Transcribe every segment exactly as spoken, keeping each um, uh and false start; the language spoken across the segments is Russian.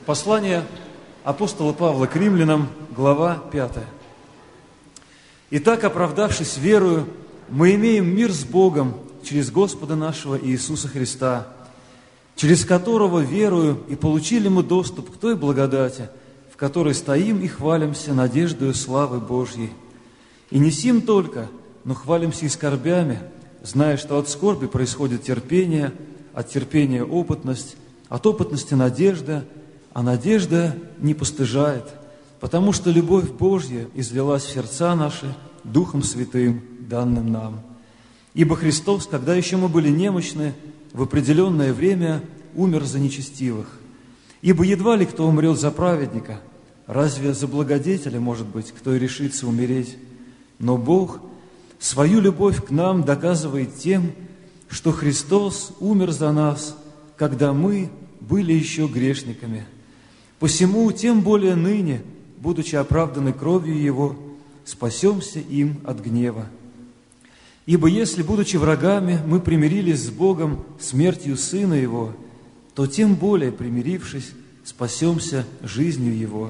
Послание апостола Павла к римлянам, глава пятая. «Итак, оправдавшись верою, мы имеем мир с Богом через Господа нашего Иисуса Христа, через которого верою и получили мы доступ к той благодати, в которой стоим и хвалимся надеждою славы Божьей. И не сим только, но хвалимся и скорбями, зная, что от скорби происходит терпение, от терпения опытность, от опытности надежда, а надежда не постыжает, потому что любовь Божья излилась в сердца наши Духом Святым, данным нам. Ибо Христос, когда еще мы были немощны, в определенное время умер за нечестивых. Ибо едва ли кто умрет за праведника, разве за благодетеля, может быть, кто и решится умереть? Но Бог свою любовь к нам доказывает тем, что Христос умер за нас, когда мы были еще грешниками. Посему, тем более ныне, будучи оправданы кровью Его, спасемся им от гнева. Ибо если, будучи врагами, мы примирились с Богом смертью Сына Его, то тем более, примирившись, спасемся жизнью Его.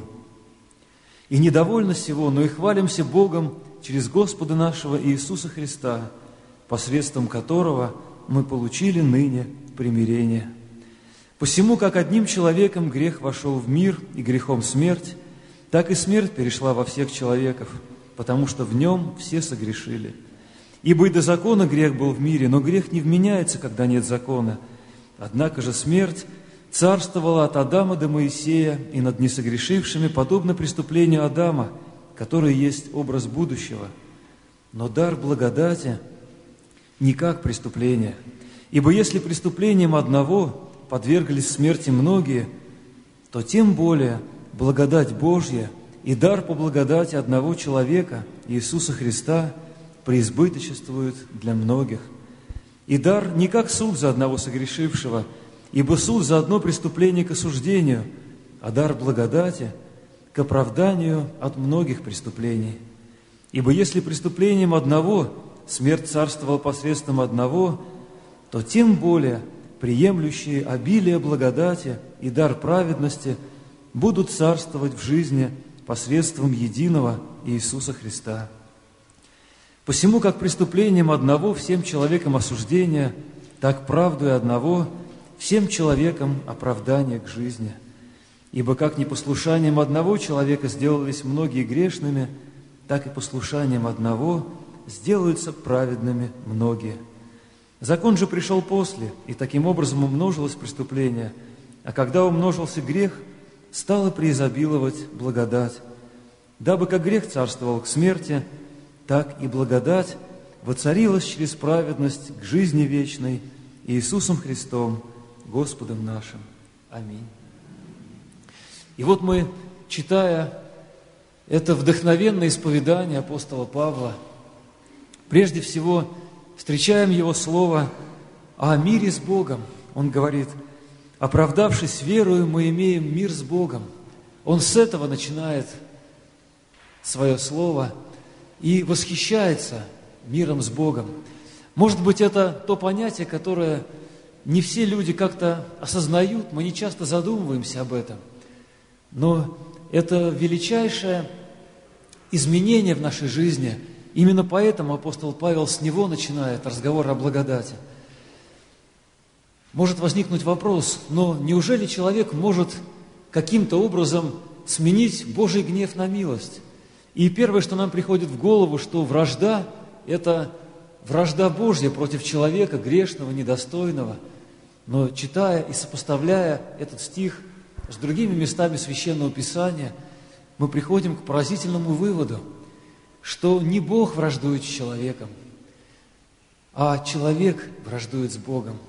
И недовольно сего, но и хвалимся Богом через Господа нашего Иисуса Христа, посредством которого мы получили ныне примирение. Посему, как одним человеком грех вошел в мир, и грехом смерть, так и смерть перешла во всех человеков, потому что в нем все согрешили. Ибо и до закона грех был в мире, но грех не вменяется, когда нет закона. Однако же смерть царствовала от Адама до Моисея и над несогрешившими, подобно преступлению Адама, который есть образ будущего. Но дар благодати не как преступление. Ибо если преступлением одного подверглись смерти многие, то тем более благодать Божья и дар по благодати одного человека, Иисуса Христа, преизбыточествует для многих. И дар не как суд за одного согрешившего, ибо суд за одно преступление к осуждению, а дар благодати к оправданию от многих преступлений. Ибо если преступлением одного смерть царствовала посредством одного, то тем более приемлющие обилие благодати и дар праведности будут царствовать в жизни посредством единого Иисуса Христа. Посему, как преступлением одного всем человекам осуждение, так правдой одного всем человекам оправдание к жизни. Ибо как непослушанием одного человека сделались многие грешными, так и послушанием одного сделаются праведными многие. Закон же пришел после, и таким образом умножилось преступление, а когда умножился грех, стало преизобиловать благодать. Дабы как грех царствовал к смерти, так и благодать воцарилась через праведность к жизни вечной Иисусом Христом, Господом нашим. Аминь. И вот мы, читая это вдохновенное исповедание апостола Павла, прежде всего встречаем его слово о мире с Богом. Он говорит: оправдавшись верою, мы имеем мир с Богом. Он с этого начинает свое слово и восхищается миром с Богом. Может быть, это то понятие, которое не все люди как-то осознают, мы не часто задумываемся об этом. Но это величайшее изменение в нашей жизни. Именно поэтому апостол Павел с него начинает разговор о благодати. Может возникнуть вопрос: но неужели человек может каким-то образом сменить Божий гнев на милость? И первое, что нам приходит в голову, что вражда – это вражда Божья против человека, грешного, недостойного. Но читая и сопоставляя этот стих с другими местами Священного Писания, мы приходим к поразительному выводу, что не Бог враждует с человеком, а человек враждует с Богом.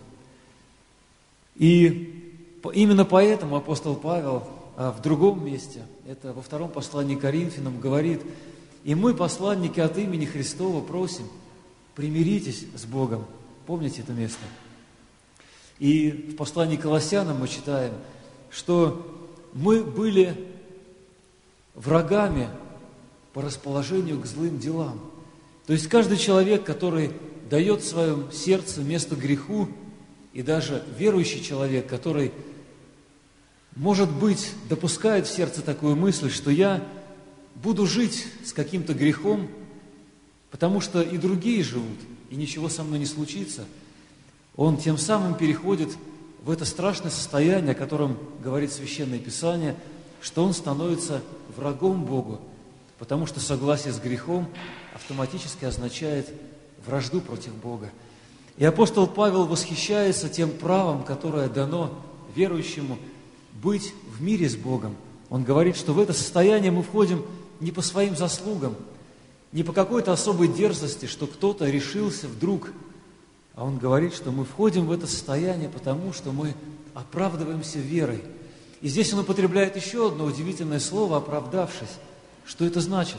И именно поэтому апостол Павел в другом месте, это во втором послании к Коринфянам, говорит: «И мы, посланники от имени Христова, просим, примиритесь с Богом». Помните это место? И в послании к Колоссянам мы читаем, что мы были врагами по расположению к злым делам. То есть каждый человек, который дает в своем сердце место греху, и даже верующий человек, который может быть, допускает в сердце такую мысль, что я буду жить с каким-то грехом, потому что и другие живут, и ничего со мной не случится, он тем самым переходит в это страшное состояние, о котором говорит Священное Писание, что он становится врагом Богу, потому что согласие с грехом автоматически означает вражду против Бога. И апостол Павел восхищается тем правом, которое дано верующему быть в мире с Богом. Он говорит, что в это состояние мы входим не по своим заслугам, не по какой-то особой дерзости, что кто-то решился вдруг, а он говорит, что мы входим в это состояние потому, что мы оправдываемся верой. И здесь он употребляет еще одно удивительное слово «оправдавшись». Что это значит?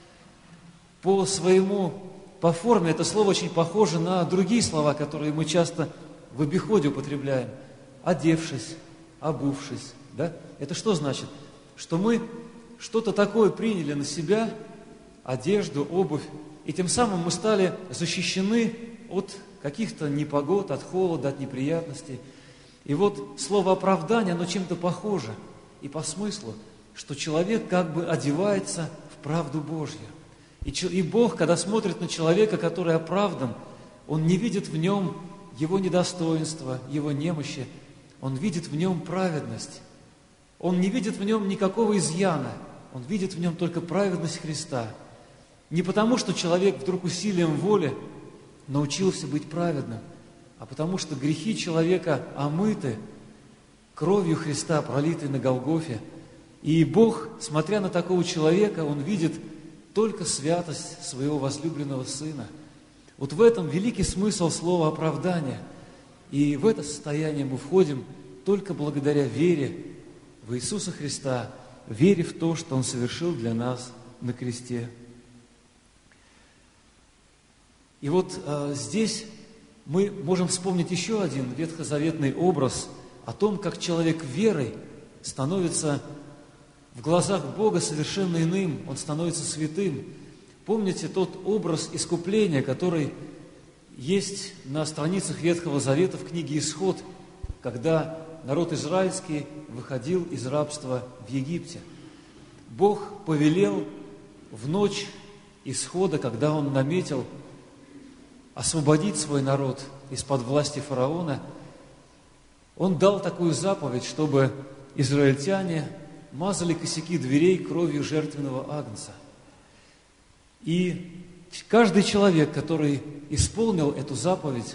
По своему, по форме это слово очень похоже на другие слова, которые мы часто в обиходе употребляем. Одевшись, обувшись. Да? Это что значит? Что мы что-то такое приняли на себя, одежду, обувь, и тем самым мы стали защищены от каких-то непогод, от холода, от неприятностей. И вот слово «оправдание», оно чем-то похоже и по смыслу, что человек как бы одевается в правду Божью. И, и Бог, когда смотрит на человека, который оправдан, Он не видит в нем его недостоинства, его немощи, Он видит в нем праведность. Он не видит в нем никакого изъяна, Он видит в нем только праведность Христа. Не потому, что человек вдруг усилием воли научился быть праведным, а потому что грехи человека омыты кровью Христа, пролитой на Голгофе. И Бог, смотря на такого человека, Он видит только святость своего возлюбленного Сына. Вот в этом великий смысл слова «оправдание». И в это состояние мы входим только благодаря вере в Иисуса Христа, вере в то, что Он совершил для нас на кресте. И вот э, здесь мы можем вспомнить еще один ветхозаветный образ о том, как человек верой становится в глазах Бога совершенно иным, он становится святым. Помните тот образ искупления, который есть на страницах Ветхого Завета в книге «Исход», когда народ израильский выходил из рабства в Египте. Бог повелел в ночь исхода, когда Он наметил освободить свой народ из-под власти фараона, Он дал такую заповедь, чтобы израильтяне мазали косяки дверей кровью жертвенного агнца. И каждый человек, который исполнил эту заповедь,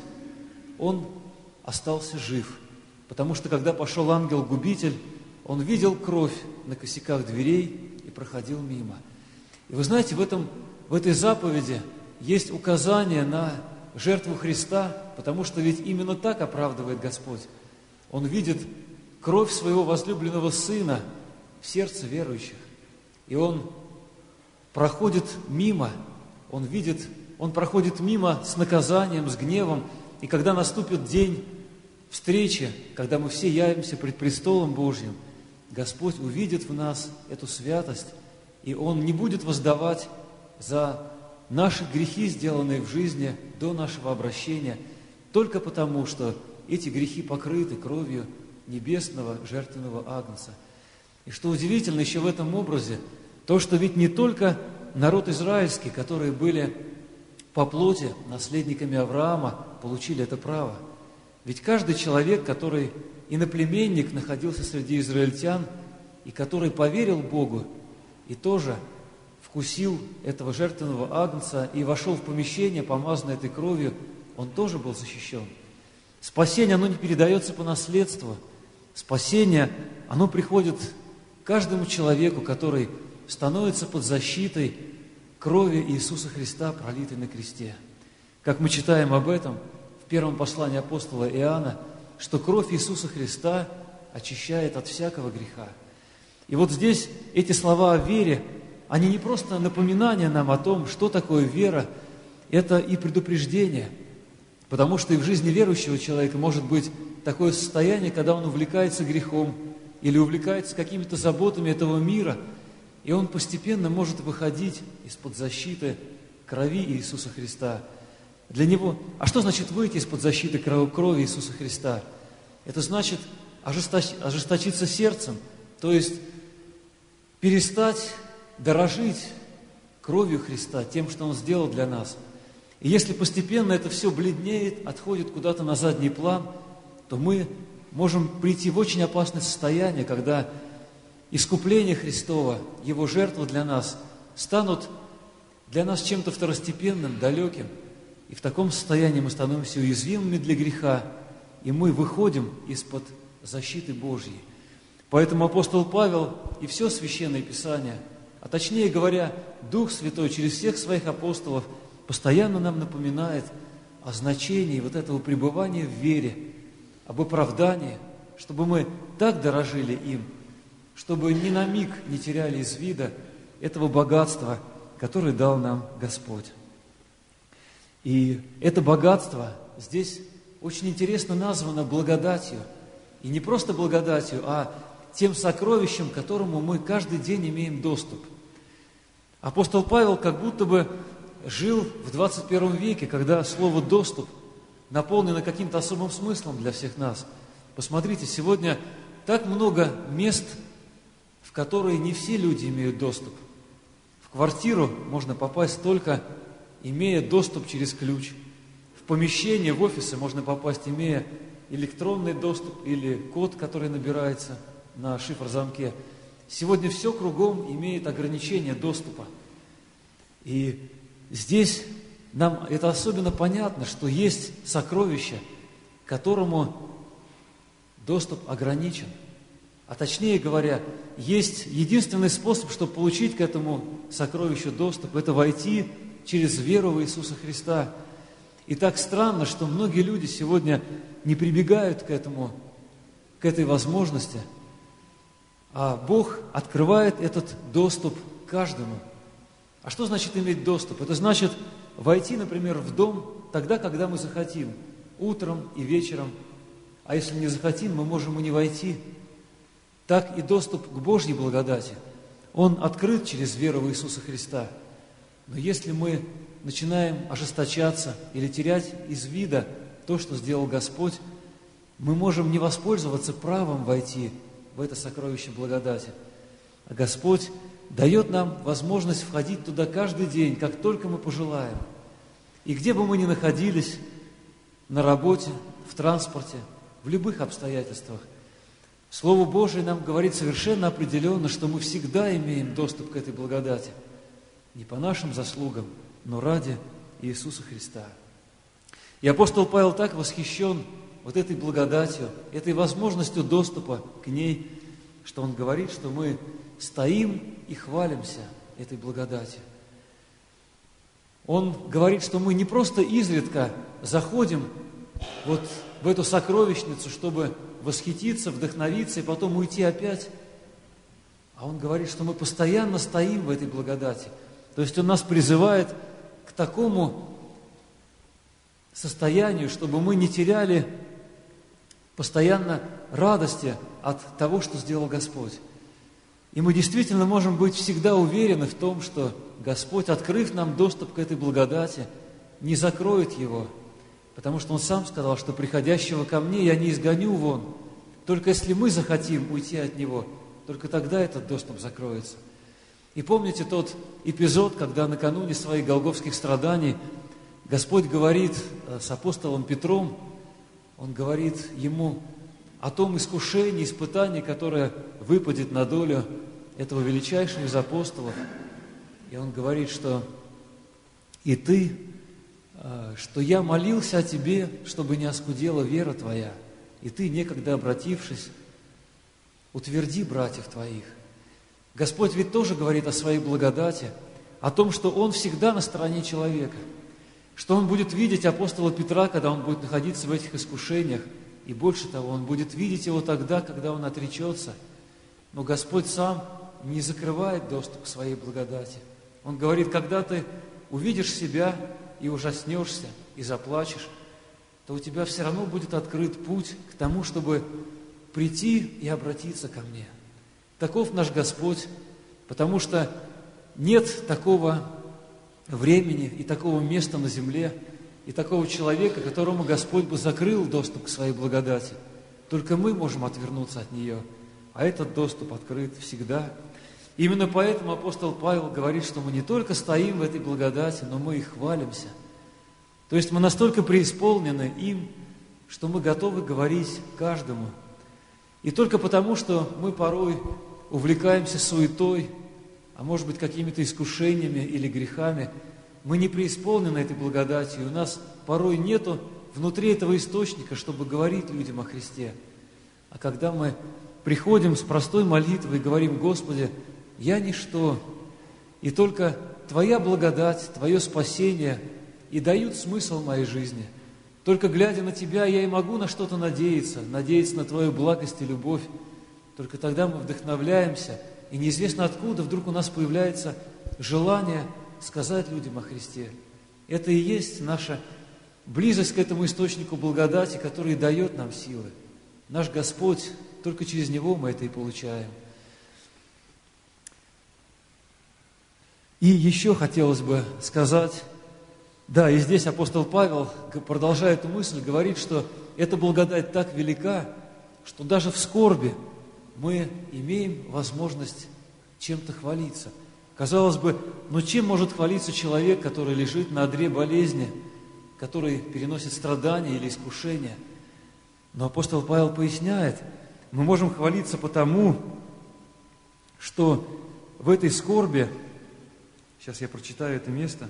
он остался жив. Потому что, когда пошел ангел-губитель, он видел кровь на косяках дверей и проходил мимо. И вы знаете, в, этом, в этой заповеди есть указание на жертву Христа, потому что ведь именно так оправдывает Господь. Он видит кровь своего возлюбленного Сына в сердце верующих. И Он проходит мимо, Он видит, Он проходит мимо с наказанием, с гневом. И когда наступит день встречи, когда мы все явимся пред престолом Божьим, Господь увидит в нас эту святость, и Он не будет воздавать за наши грехи, сделанные в жизни до нашего обращения, только потому, что эти грехи покрыты кровью небесного жертвенного агнца. И что удивительно еще в этом образе, то, что ведь не только народ израильский, которые были по плоти наследниками Авраама, получили это право. Ведь каждый человек, который иноплеменник, находился среди израильтян, и который поверил Богу, и тоже вкусил этого жертвенного агнца и вошел в помещение, помазанное этой кровью, он тоже был защищен. Спасение, оно не передается по наследству. Спасение, оно приходит каждому человеку, который становится под защитой крови Иисуса Христа, пролитой на кресте. Как мы читаем об этом в первом послании апостола Иоанна, что кровь Иисуса Христа очищает от всякого греха. И вот здесь эти слова о вере, они не просто напоминание нам о том, что такое вера, это и предупреждение. Потому что и в жизни верующего человека может быть такое состояние, когда он увлекается грехом или увлекается какими-то заботами этого мира, и он постепенно может выходить из-под защиты крови Иисуса Христа. Для него, а что значит выйти из-под защиты крови Иисуса Христа? Это значит ожесточ- ожесточиться сердцем, то есть перестать дорожить кровью Христа, тем, что Он сделал для нас. И если постепенно это все бледнеет, отходит куда-то на задний план, то мы можем прийти в очень опасное состояние, когда искупление Христова, Его жертва для нас, станут для нас чем-то второстепенным, далеким. И в таком состоянии мы становимся уязвимыми для греха, и мы выходим из-под защиты Божьей. Поэтому апостол Павел и все Священное Писание, а точнее говоря, Дух Святой через всех своих апостолов постоянно нам напоминает о значении вот этого пребывания в вере, об оправдании, чтобы мы так дорожили им, чтобы ни на миг не теряли из вида этого богатства, которое дал нам Господь. И это богатство здесь очень интересно названо благодатью. И не просто благодатью, а тем сокровищем, к которому мы каждый день имеем доступ. Апостол Павел как будто бы жил в двадцать первом веке, когда слово «доступ» наполнено каким-то особым смыслом для всех нас. Посмотрите, сегодня так много мест, в которые не все люди имеют доступ. В квартиру можно попасть только имея доступ через ключ. В помещение, в офисы можно попасть, имея электронный доступ или код, который набирается на шифр-замке. Сегодня все кругом имеет ограничение доступа. И здесь нам это особенно понятно, что есть сокровище, к которому доступ ограничен. А точнее говоря, есть единственный способ, чтобы получить к этому сокровищу доступ, это войти через веру в Иисуса Христа. И так странно, что многие люди сегодня не прибегают к этому, к этой возможности, а Бог открывает этот доступ каждому. А что значит иметь доступ? Это значит войти, например, в дом тогда, когда мы захотим, утром и вечером. А если не захотим, мы можем и не войти. Так и доступ к Божьей благодати, он открыт через веру в Иисуса Христа. Но если мы начинаем ожесточаться или терять из вида то, что сделал Господь, мы можем не воспользоваться правом войти в это сокровище благодати. А Господь дает нам возможность входить туда каждый день, как только мы пожелаем. И где бы мы ни находились, на работе, в транспорте, в любых обстоятельствах, Слово Божие нам говорит совершенно определенно, что мы всегда имеем доступ к этой благодати. Не по нашим заслугам, но ради Иисуса Христа. И апостол Павел так восхищен вот этой благодатью, этой возможностью доступа к ней, что он говорит, что мы стоим и хвалимся этой благодатью. Он говорит, что мы не просто изредка заходим вот в эту сокровищницу, чтобы восхититься, вдохновиться и потом уйти опять, а он говорит, что мы постоянно стоим в этой благодати. То есть он нас призывает к такому состоянию, чтобы мы не теряли постоянно радости от того, что сделал Господь. И мы действительно можем быть всегда уверены в том, что Господь, открыв нам доступ к этой благодати, не закроет его, потому что Он сам сказал, что приходящего ко мне я не изгоню вон. Только если мы захотим уйти от Него, только тогда этот доступ закроется. И помните тот эпизод, когда накануне своих голгофских страданий Господь говорит с апостолом Петром, Он говорит ему о том искушении, испытании, которое выпадет на долю этого величайшего из апостолов. И Он говорит, что и ты, что я молился о тебе, чтобы не оскудела вера твоя, и ты, некогда обратившись, утверди братьев твоих. Господь ведь тоже говорит о своей благодати, о том, что Он всегда на стороне человека, что Он будет видеть апостола Петра, когда он будет находиться в этих искушениях, и больше того, Он будет видеть его тогда, когда он отречется. Но Господь сам не закрывает доступ к своей благодати. Он говорит, когда ты увидишь себя и ужаснешься, и заплачешь, то у тебя все равно будет открыт путь к тому, чтобы прийти и обратиться ко мне. Таков наш Господь, потому что нет такого времени и такого места на земле, и такого человека, которому Господь бы закрыл доступ к своей благодати. только мы можем отвернуться от нее, а этот доступ открыт всегда. Именно поэтому апостол Павел говорит, что мы не только стоим в этой благодати, но мы и хвалимся. То есть мы настолько преисполнены им, что мы готовы говорить каждому. И только потому, что мы порой увлекаемся суетой, а может быть какими-то искушениями или грехами, мы не преисполнены этой благодатью, и у нас порой нету внутри этого источника, чтобы говорить людям о Христе. А когда мы приходим с простой молитвой и говорим: Господи, я ничто, и только Твоя благодать, Твое спасение и дают смысл моей жизни. Только глядя на Тебя, я и могу на что-то надеяться, надеяться на Твою благость и любовь. Только тогда мы вдохновляемся, и неизвестно откуда вдруг у нас появляется желание сказать людям о Христе. Это и есть наша близость к этому источнику благодати, который дает нам силы. Наш Господь, только через Него мы это и получаем. И еще хотелось бы сказать, да, и здесь апостол Павел, продолжая эту мысль, говорит, что эта благодать так велика, что даже в скорби мы имеем возможность чем-то хвалиться. Казалось бы, ну чем может хвалиться человек, который лежит на одре болезни, который переносит страдания или искушения? Но апостол Павел поясняет, мы можем хвалиться потому, что в этой скорби, сейчас я прочитаю это место,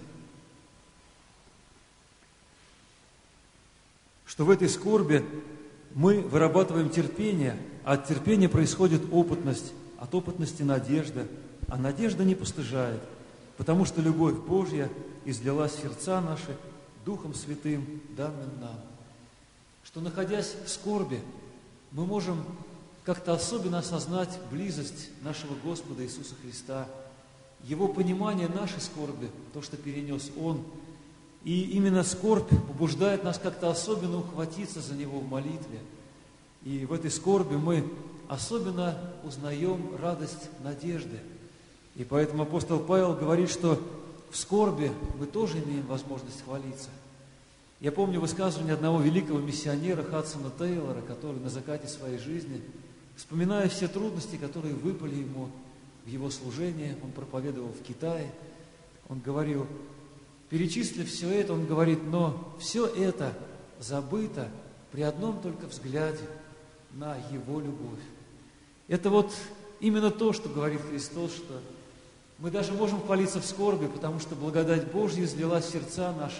что в этой скорби мы вырабатываем терпение, а от терпения происходит опытность, от опытности надежда, а надежда не постыжает, потому что любовь Божья излилась в сердца наши Духом Святым, данным нам. Что, находясь в скорби, мы можем как-то особенно осознать близость нашего Господа Иисуса Христа, Его понимание нашей скорби, то, что перенес Он. И именно скорбь побуждает нас как-то особенно ухватиться за Него в молитве. И в этой скорби мы особенно узнаем радость надежды. И поэтому апостол Павел говорит, что в скорби мы тоже имеем возможность хвалиться. Я помню высказывание одного великого миссионера Хадсона Тейлора, который на закате своей жизни, вспоминая все трудности, которые выпали ему в его служении, он проповедовал в Китае, он говорил, перечислив все это, он говорит, но все это забыто при одном только взгляде на Его любовь. Это вот именно то, что говорит Христос, что мы даже можем хвалиться в скорби, потому что благодать Божья излилась в сердца наши,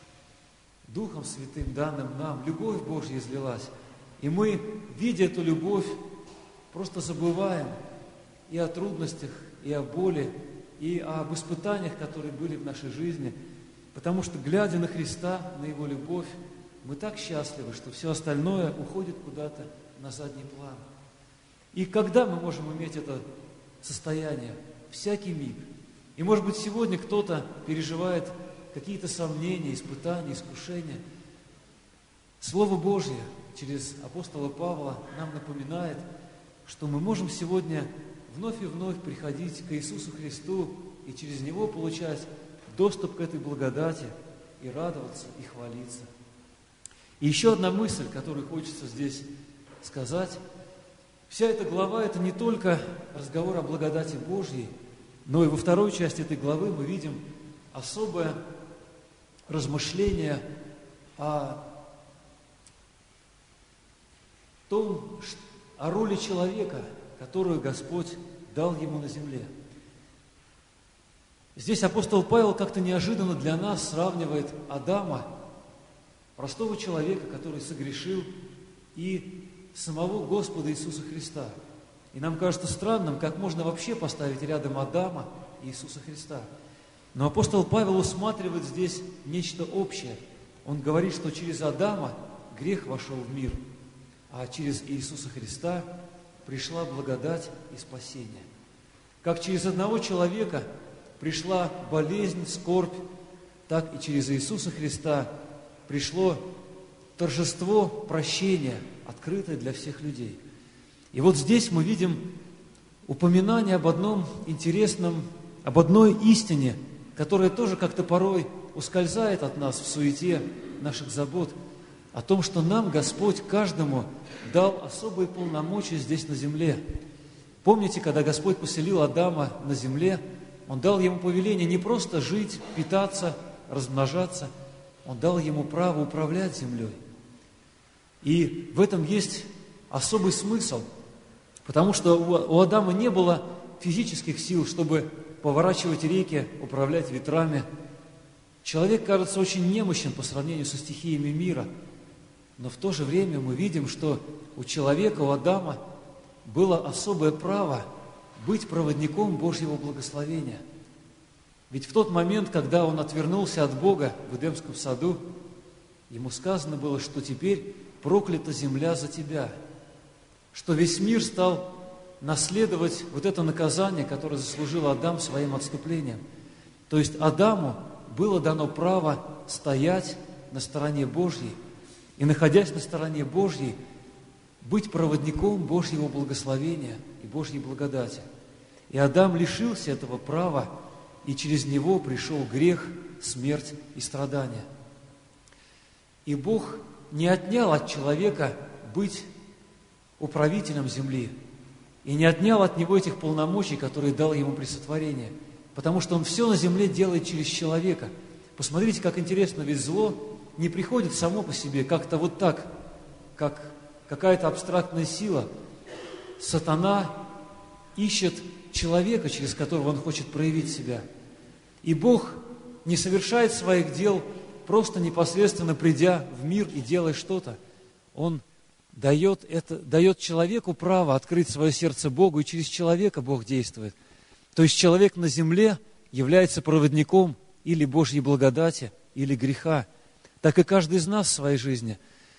Духом Святым данным нам, любовь Божья излилась. И мы, видя эту любовь, просто забываем и о трудностях, и о боли, и об испытаниях, которые были в нашей жизни, потому что, глядя на Христа, на Его любовь, мы так счастливы, что все остальное уходит куда-то на задний план. И когда мы можем иметь это состояние? Всякий миг. И, может быть, сегодня кто-то переживает какие-то сомнения, испытания, искушения. Слово Божье через апостола Павла нам напоминает, что мы можем сегодня вновь и вновь приходить к Иисусу Христу и через Него получать доступ к этой благодати и радоваться, и хвалиться. И еще одна мысль, которую хочется здесь сказать. Вся эта глава – это не только разговор о благодати Божьей, но и во второй части этой главы мы видим особое размышление о том, о роли человека, которую Господь дал ему на земле. Здесь апостол Павел как-то неожиданно для нас сравнивает Адама, простого человека, который согрешил, и самого Господа Иисуса Христа. И нам кажется странным, как можно вообще поставить рядом Адама и Иисуса Христа. Но апостол Павел усматривает здесь нечто общее. Он говорит, что через Адама грех вошел в мир, а через Иисуса Христа пришла благодать и спасение. Как через одного человека пришла болезнь, скорбь, так и через Иисуса Христа пришло торжество прощения, открытое для всех людей. И вот здесь мы видим упоминание об одном интересном, об одной истине, которая тоже как-то порой ускользает от нас в суете наших забот. о том, что нам Господь каждому дал особые полномочия здесь на земле. Помните, когда Господь поселил Адама на земле, Он дал ему повеление не просто жить, питаться, размножаться, Он дал ему право управлять землей. И в этом есть особый смысл, потому что у Адама не было физических сил, чтобы поворачивать реки, управлять ветрами. Человек, кажется, очень немощен по сравнению со стихиями мира, но в то же время мы видим, что у человека, у Адама было особое право быть проводником Божьего благословения. Ведь в тот момент, когда он отвернулся от Бога в Эдемском саду, ему сказано было, что теперь проклята земля за тебя, что весь мир стал наследовать вот это наказание, которое заслужил Адам своим отступлением. То есть Адаму было дано право стоять на стороне Божьей и, находясь на стороне Божьей, быть проводником Божьего благословения и Божьей благодати. И Адам лишился этого права, и через него пришел грех, смерть и страдания. И Бог не отнял от человека быть управителем земли, и не отнял от него этих полномочий, которые дал ему при сотворении, потому что Он все на земле делает через человека. Посмотрите, как интересно, ведь зло не приходит само по себе, как-то вот так, как какая-то абстрактная сила. Сатана ищет человека, через которого он хочет проявить себя. И Бог не совершает своих дел, просто непосредственно придя в мир и делая что-то. Он дает, это, дает человеку право открыть свое сердце Богу, и через человека Бог действует. То есть человек на земле является проводником или Божьей благодати, или греха. Так и каждый из нас в своей жизни.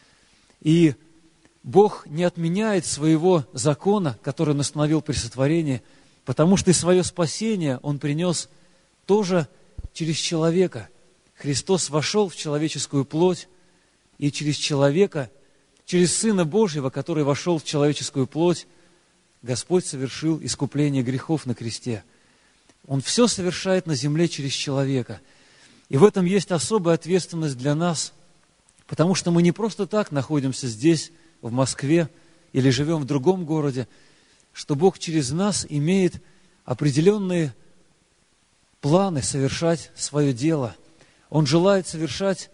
И Бог не отменяет своего закона, который Он установил при сотворении, потому что и свое спасение Он принес тоже через человека. Христос вошел в человеческую плоть, и через человека, через Сына Божьего, который вошел в человеческую плоть, Господь совершил искупление грехов на кресте. Он все совершает на земле через человека. И в этом есть особая ответственность для нас, потому что мы не просто так находимся здесь, в Москве, или живем в другом городе, что Бог через нас имеет определенные планы совершать свое дело. Он желает совершать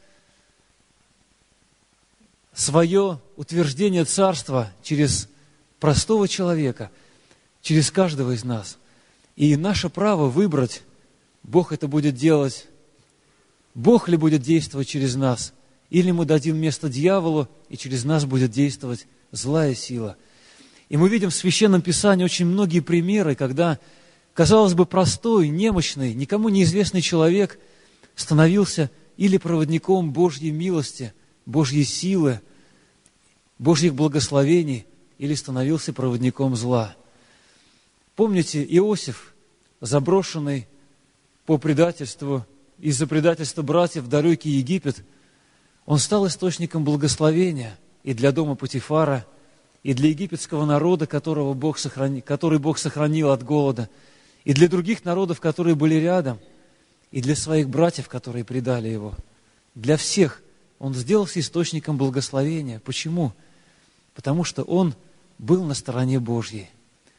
свое утверждение царства через простого человека, через каждого из нас. И наше право выбрать, Бог это будет делать, Бог ли будет действовать через нас, или мы дадим место дьяволу, и через нас будет действовать злая сила. И мы видим в Священном Писании очень многие примеры, когда, казалось бы, простой, немощный, никому неизвестный человек становился или проводником Божьей милости, Божьей силы, Божьих благословений, или становился проводником зла. Помните, Иосиф, заброшенный по предательству, из-за предательства братьев в далекий Египет, он стал источником благословения и для дома Потифара, и для египетского народа, которого Бог сохрани, который Бог сохранил от голода, и для других народов, которые были рядом, и для своих братьев, которые предали его. Для всех он сделался источником благословения. Почему? Потому что он был на стороне Божьей.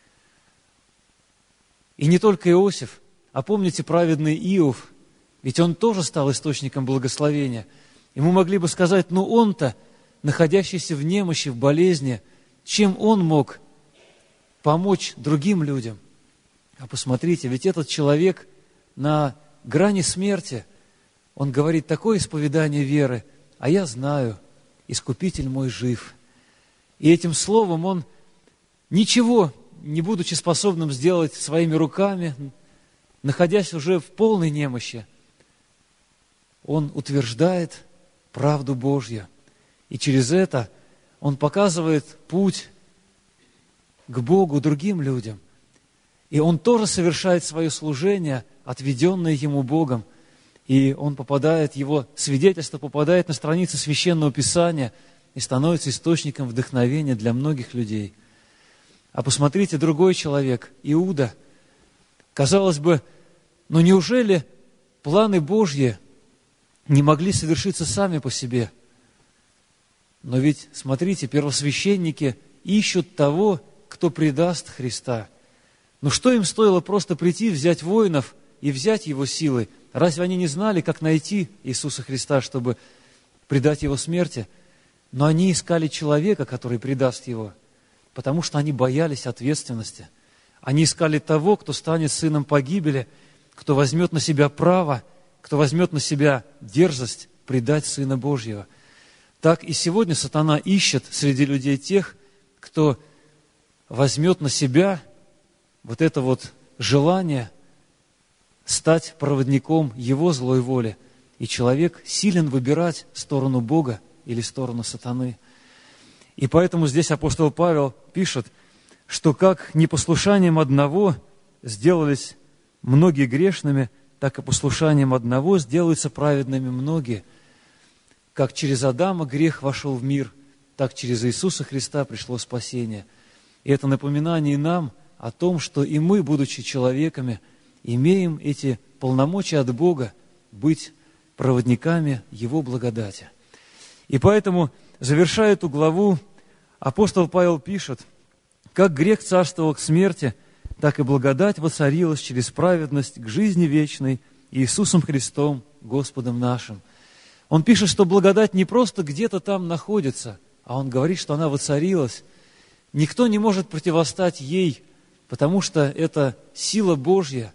И не только Иосиф, а помните праведный Иов, ведь он тоже стал источником благословения. И мы могли бы сказать, ну он-то, находящийся в немощи, в болезни, чем он мог помочь другим людям? А посмотрите, ведь этот человек на грани смерти, он говорит такое исповедание веры, а я знаю, Искупитель мой жив. И этим словом он, ничего не будучи способным сделать своими руками, находясь уже в полной немощи, он утверждает правду Божью. И через это он показывает путь к Богу другим людям. И он тоже совершает свое служение, отведенное ему Богом. И он попадает, его свидетельство попадает на страницы Священного Писания и становится источником вдохновения для многих людей. А посмотрите, другой человек, Иуда. Казалось бы, ну неужели планы Божьи не могли совершиться сами по себе? Но ведь, смотрите, первосвященники ищут того, кто предаст Христа. Но что им стоило просто прийти, взять воинов и взять его силой? Разве они не знали, как найти Иисуса Христа, чтобы предать Его смерти? Но они искали человека, который предаст Его, потому что они боялись ответственности. Они искали того, кто станет сыном погибели, кто возьмет на себя право, кто возьмет на себя дерзость предать Сына Божьего. Так и сегодня сатана ищет среди людей тех, кто возьмет на себя вот это вот желание стать проводником его злой воли. И человек силен выбирать сторону Бога или сторону сатаны. И поэтому здесь апостол Павел пишет, что как непослушанием одного сделались многие грешными, так и послушанием одного сделаются праведными многие. Как через Адама грех вошел в мир, так через Иисуса Христа пришло спасение. И это напоминание нам о том, что и мы, будучи человеками, имеем эти полномочия от Бога быть проводниками Его благодати. И поэтому, завершая эту главу, апостол Павел пишет: «Как грех царствовал к смерти, так и благодать воцарилась через праведность к жизни вечной Иисусом Христом, Господом нашим». Он пишет, что благодать не просто где-то там находится, а он говорит, что она воцарилась. Никто не может противостать ей, потому что это сила Божья,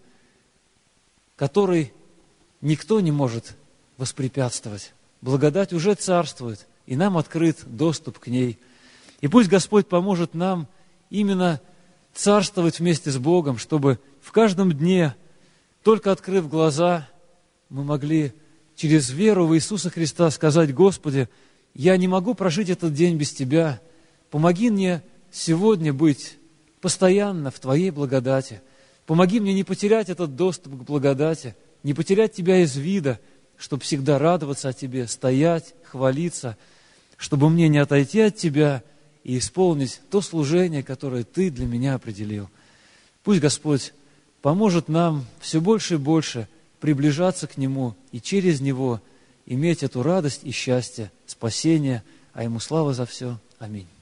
которой никто не может воспрепятствовать. Благодать уже царствует, и нам открыт доступ к ней. И пусть Господь поможет нам именно царствовать вместе с Богом, чтобы в каждом дне, только открыв глаза, мы могли через веру в Иисуса Христа сказать: «Господи, я не могу прожить этот день без Тебя. Помоги мне сегодня быть постоянно в Твоей благодати. Помоги мне не потерять этот доступ к благодати, не потерять Тебя из вида, чтобы всегда радоваться о Тебе, стоять, хвалиться, чтобы мне не отойти от Тебя и исполнить то служение, которое Ты для меня определил». Пусть Господь поможет нам все больше и больше приближаться к Нему и через Него иметь эту радость и счастье, спасение, а Ему слава за все. Аминь.